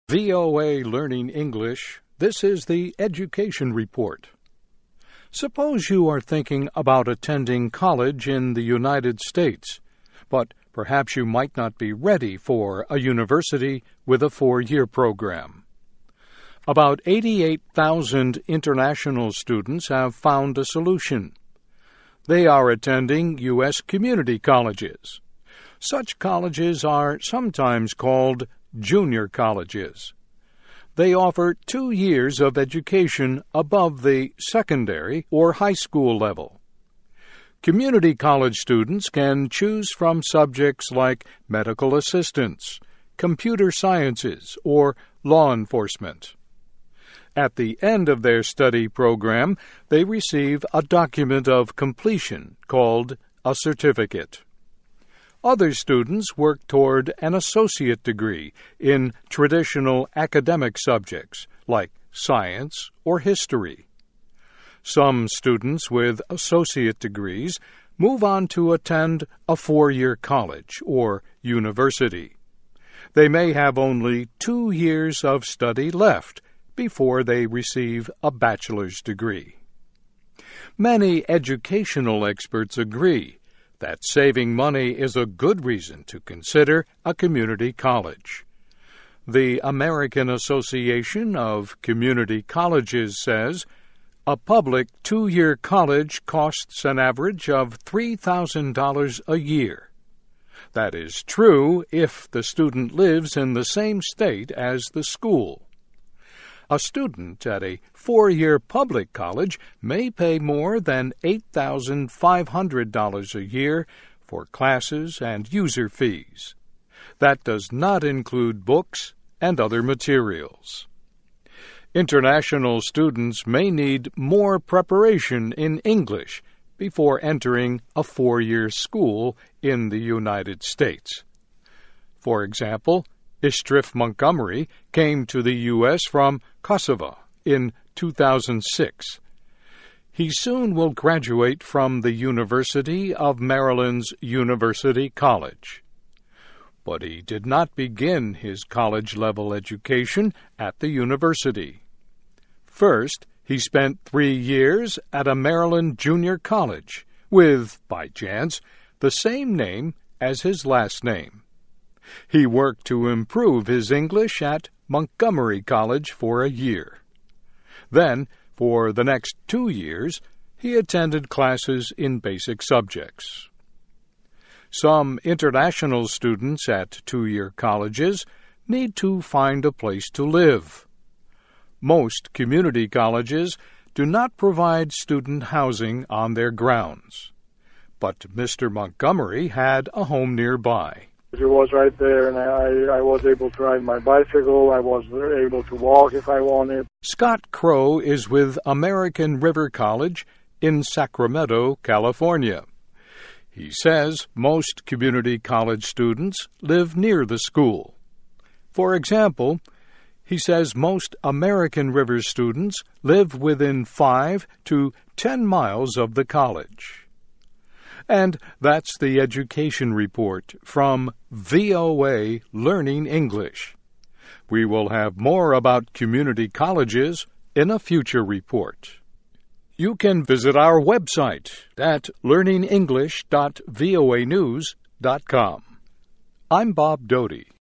VOA Learning English, this is the Education Report. Suppose you are thinking about attending college in the United States, but perhaps you might not be ready for a university with a 4-year program. About 88,000 international students have found a solution. They are attending U.S. community colleges. Such colleges are sometimes called junior colleges. They offer 2 years of education above the secondary or high school level. Community college students can choose from subjects like medical assistance, computer sciences, or law enforcement. At the end of their study program, they receive a document of completion called a certificate. Other students work toward an associate degree in traditional academic subjects like science or history. Some students with associate degrees move on to attend a 4-year college or university. They may have only 2 years of study left before they receive a bachelor's degree. Many educational experts agree that saving money is a good reason to consider a community college. The American Association of Community Colleges says a public 2-year college costs an average of $3,000 a year. That is true if the student lives in the same state as the school. A student at a 4-year public college may pay more than $8,500 a year for classes and user fees. That does not include books and other materials. International students may need more preparation in English before entering a 4-year school in the United States. For example, Istrif Montgomery came to the U.S. from Kosovo in 2006. He soon will graduate from the University of Maryland's University College. But he did not begin his college-level education at the university. First, he spent 3 years at a Maryland junior college with, by chance, the same name as his last name. He worked to improve his English at Montgomery College for a year. Then, for the next 2 years, he attended classes in basic subjects. Some international students at 2-year colleges need to find a place to live. Most community colleges do not provide student housing on their grounds. But Mr. Montgomery had a home nearby. It was right there, and I was able to ride my bicycle. I was able to walk if I wanted. Scott Crow is with American River College in Sacramento, California. He says most community college students live near the school. For example, he says most American River students live within 5 to 10 miles of the college. And that's the Education Report from VOA Learning English. We will have more about community colleges in a future report. You can visit our website at learningenglish.voanews.com. I'm Bob Doty.